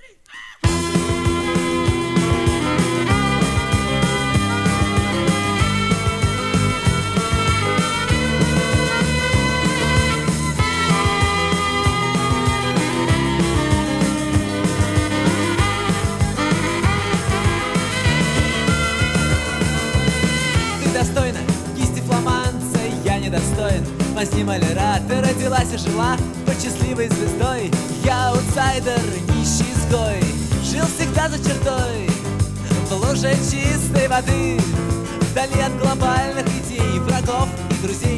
Достойна кисти фламанца, я недостоин мазни маляра. Ты родилась и жила под счастливой звездой. Я аутсайдер, нищий изгой, жил всегда за чертой, в луже чистой воды, вдали от глобальных идей, врагов и друзей.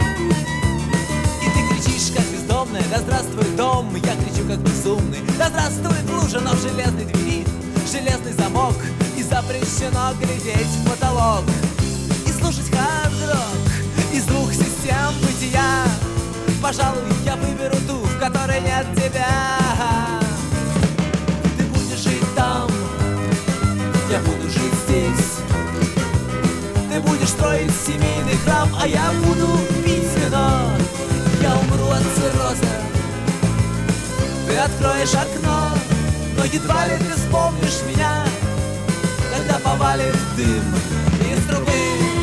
И ты кричишь, как бездомная: да здравствует дом! Я кричу, как безумный: да здравствует лужа! Но в железной двери железный замок, и запрещено глядеть в потолок и слушать хард-рок из двух систем бытия. Пожалуй, я выберу ту, в которой нет тебя. Ты будешь жить там, я буду жить здесь. Ты будешь строить семейный храм, а я буду пить вино. Я умру от цирроза, ты откроешь окно, но едва ли ты вспомнишь меня, когда повалит дым из трубы.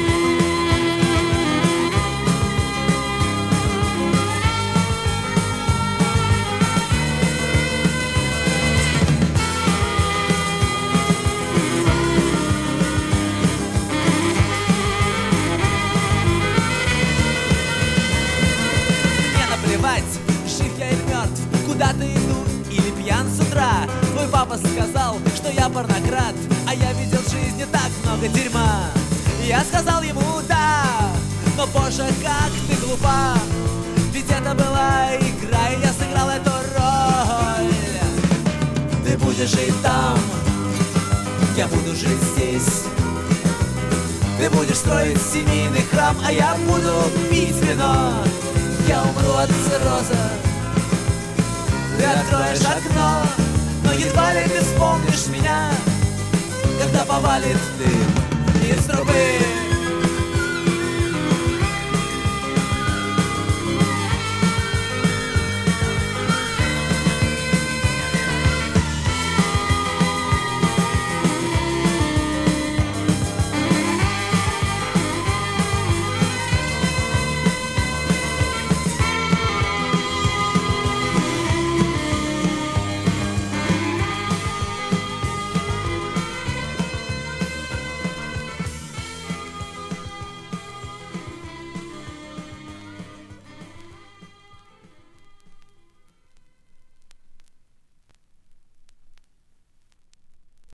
Жив я или мертв, куда-то иду или пьян с утра. Твой папа сказал, что я порнократ, а я видел в жизни так много дерьма. Я сказал ему да, но боже, как ты глупа. Ведь это была игра, и я сыграл эту роль. Ты будешь жить там, я буду жить здесь. Ты будешь строить семейный храм, а я буду пить вино. Я умру от цирроза, ты откроешь окно, но едва ли ты вспомнишь меня, когда повалит дым из трубы.